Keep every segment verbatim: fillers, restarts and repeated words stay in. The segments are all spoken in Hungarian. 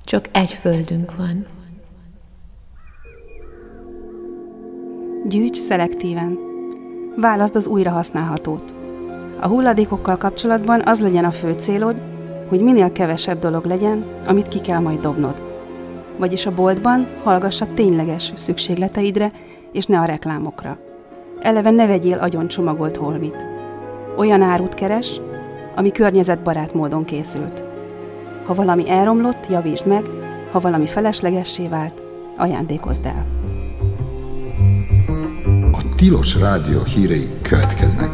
Csak egy földünk van. Gyűjts szelektíven. Válaszd az újrahasználhatót. A hulladékokkal kapcsolatban az legyen a fő célod, hogy minél kevesebb dolog legyen, amit ki kell majd dobnod. Vagyis a boltban hallgass a tényleges szükségleteidre, és ne a reklámokra. Eleve ne vegyél agyon csomagolt holmit. Olyan árut keres, ami környezetbarát módon készült. Ha valami elromlott, javítsd meg, ha valami feleslegessé vált, ajándékozd el. A Tilos Rádió hírei következnek.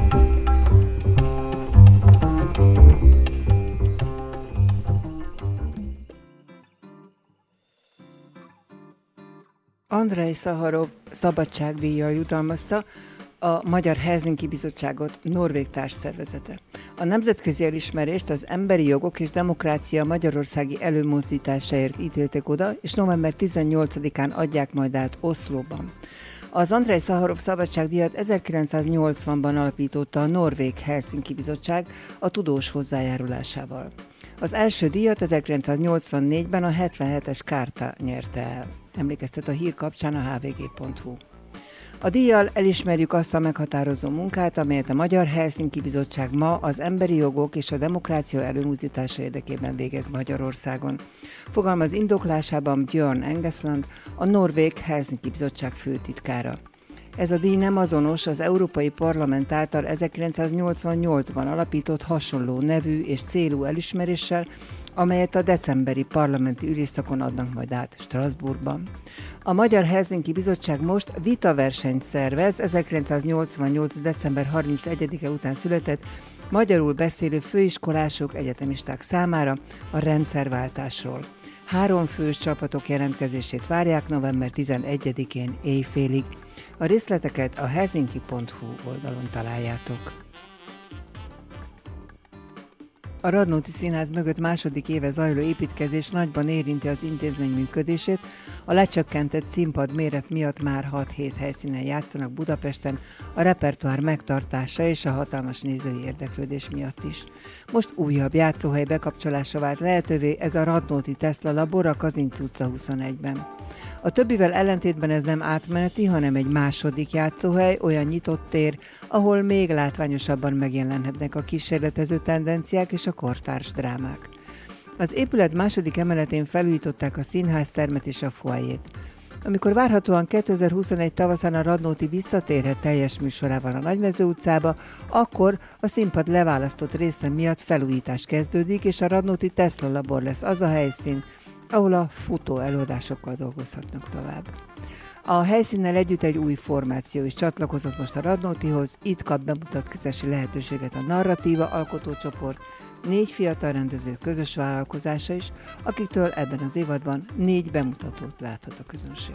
Andrej Szaharov szabadságdíjjal jutalmazta a Magyar Helsinki Bizottságot norvég társszervezete. A nemzetközi elismerést az emberi jogok és demokrácia magyarországi előmozdításáért ítélték oda, és november tizennyolcadikán adják majd át Oszlóban. Az Andrej Szaharov szabadságdíjat ezerkilencszáznyolcvanban alapította a Norvég Helsinki Bizottság a tudós hozzájárulásával. Az első díjat ezerkilencszáznyolcvannégyben a hetvenhetes Kárta nyerte el. Emlékeztet a hír kapcsán a há vé gé pont hú. A díjjal elismerjük azt a meghatározó munkát, amelyet a Magyar Helsinki Bizottság ma az emberi jogok és a demokrácia előmozdítása érdekében végez Magyarországon. Fogalmaz indoklásában Björn Engesland, a Norvég Helsinki Bizottság főtitkára. Ez a díj nem azonos az Európai Parlament által ezerkilencszáznyolcvannyolcban alapított hasonló nevű és célú elismeréssel, amelyet a decemberi parlamenti ülésszakon adnak majd át Strasbourgban. A Magyar Helsinki Bizottság most vitaversenyt szervez ezerkilencszáznyolcvannyolc. december harmincegyedike után született magyarul beszélő főiskolások, egyetemisták számára a rendszerváltásról. Három fős csapatok jelentkezését várják november tizenegyedikén éjfélig. A részleteket a helsinki pont hú oldalon találjátok. A Radnóti Színház mögött második éve zajló építkezés nagyban érinti az intézmény működését. A lecsökkentett színpad méret miatt már hat-hét helyszínen játszanak Budapesten, a repertoár megtartása és a hatalmas nézői érdeklődés miatt is. Most újabb játszóhely bekapcsolása vált lehetővé, ez a Radnóti Tesla Labor a Kazinc utca huszonegyben. A többivel ellentétben ez nem átmeneti, hanem egy második játszóhely, olyan nyitott tér, ahol még látványosabban megjelenhetnek a kísérletező tendenciák és a kortárs drámák. Az épület második emeletén felújították a színháztermet és a foajét. Amikor várhatóan kétezer-huszonegy tavaszán a Radnóti visszatérhet teljes műsorával a Nagymező utcába, akkor a színpad leválasztott része miatt felújítás kezdődik, és a Radnóti Tesla Labor lesz az a helyszín, ahol a futó előadásokkal dolgozhatnak tovább. A helyszínnel együtt egy új formáció is csatlakozott most a Radnótihoz, itt kap bemutatkozási lehetőséget a Narratíva alkotócsoport, négy fiatal rendező közös vállalkozása is, akiktől ebben az évadban négy bemutatót láthat a közönség.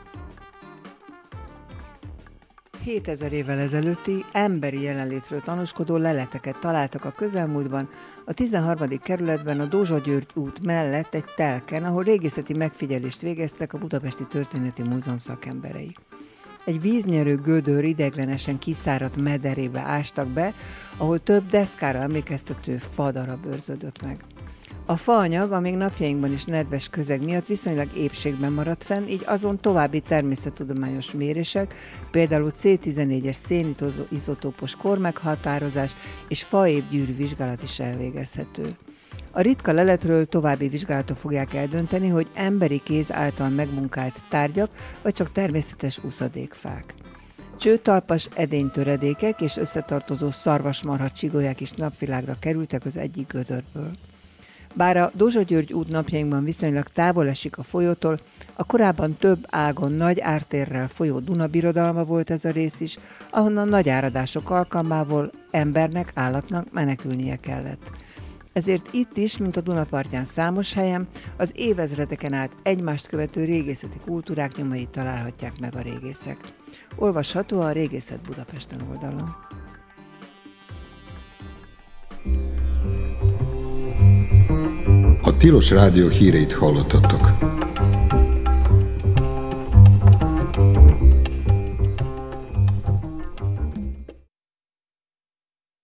hétezer évvel ezelőtti emberi jelenlétről tanúskodó leleteket találtak a közelmúltban, a tizenharmadik kerületben a Dózsa György út mellett egy telken, ahol régészeti megfigyelést végeztek a Budapesti Történeti Múzeum szakemberei. Egy víznyerő gödör ideiglenesen kiszáradt mederébe ástak be, ahol több deszkára emlékeztető fadarab őrződött meg. A faanyag a még napjainkban is nedves közeg miatt viszonylag épségben maradt fenn, így azon további természettudományos mérések, például cé tizennégyes szénizotópos kormeghatározás és faévgyűrű vizsgálat is elvégezhető. A ritka leletről további vizsgálatok fogják eldönteni, hogy emberi kéz által megmunkált tárgyak, vagy csak természetes uszadékfák. Csőtalpas edénytöredékek és összetartozó szarvasmarha csigolyák is napvilágra kerültek az egyik gödörből. Bár a Dózsa György út napjainkban viszonylag távol esik a folyótól, a korábban több ágon nagy ártérrel folyó Duna birodalma volt ez a rész is, ahonnan nagy áradások alkalmából embernek, állatnak menekülnie kellett. Ezért itt is, mint a Dunapartján számos helyen, az évezredeken át egymást követő régészeti kultúrák nyomait találhatják meg a régészek. Olvasható a Régészet Budapesten oldalon. A Tilos Rádió híreit hallottatok.